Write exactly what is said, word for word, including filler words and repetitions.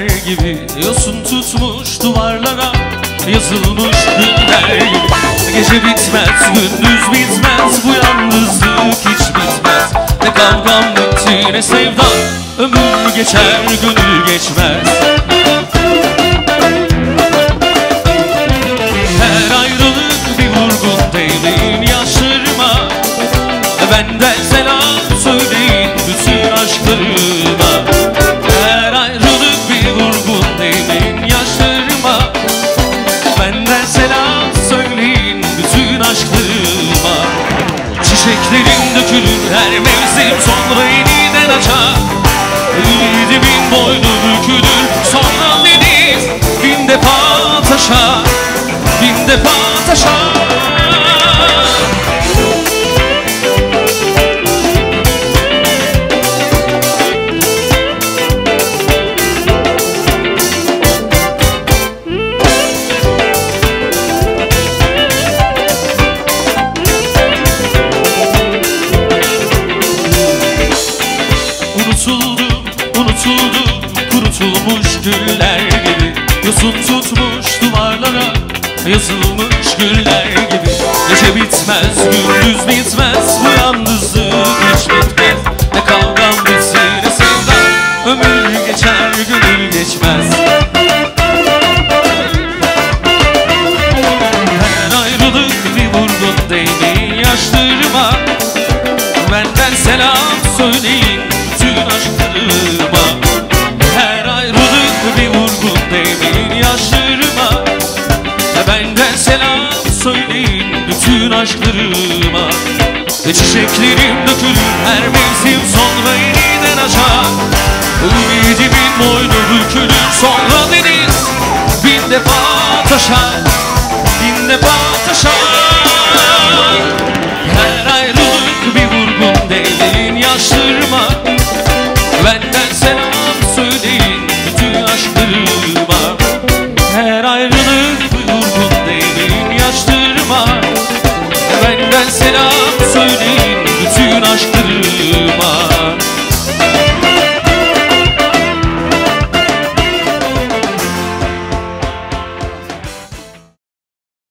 gibi yosun tutmuş duvarlara, yazılmış günler gibi. Gece bitmez, gündüz bitmez, bu yalnızlık hiç bitmez. Ne kavgam bitti ne sevdam, ömür geçer gönül geçmez. Her ayrılık bir vurgun, değmeyin yaşlarıma. Benden selam söyleyin bütün aşklarıma. Her ayrılık bir vurgun, değmeyin yaşlarıma. Benden selam söyleyin bütün aşklarıma. Çiçeklerim dökülür her mevsim, sonra yeniden açar. Ümidimin boynu bükülür, sonra deniz bin defa taşar, bin defa taşar. Unutuldu, unutuldu, kurutulmuş güller gibi. Yosun tutmuş duvarlara, yazılmış güller gibi. Gece bitmez, gündüz bitmez, bu yalnızlık hiç bitmez. Ne kavgam bitsin ne sevdam, ömür geçer gönül geçmez. Her ayrılık bir vurgun, değmeyin yaşlarıma. Benden selam söyleyin bütün aşklarıma. Her ayrılık bir vurgun, değmeyin yaşlarıma. Benden selam söyleyin bütün aşklarıma. Ve çiçeklerim dökülür her mevsim, sonra yeniden açar. Ümidimin boynu bükülür, sonra deniz bin defa taşar, bin defa taşar. Her ayrılık bir vurgun, değmeyin yaşlarıma. Benden selam söyleyin bütün aşklarıma. Her ayrılık bir vurgun, değmeyin yaşlarıma. Benden selam söyleyin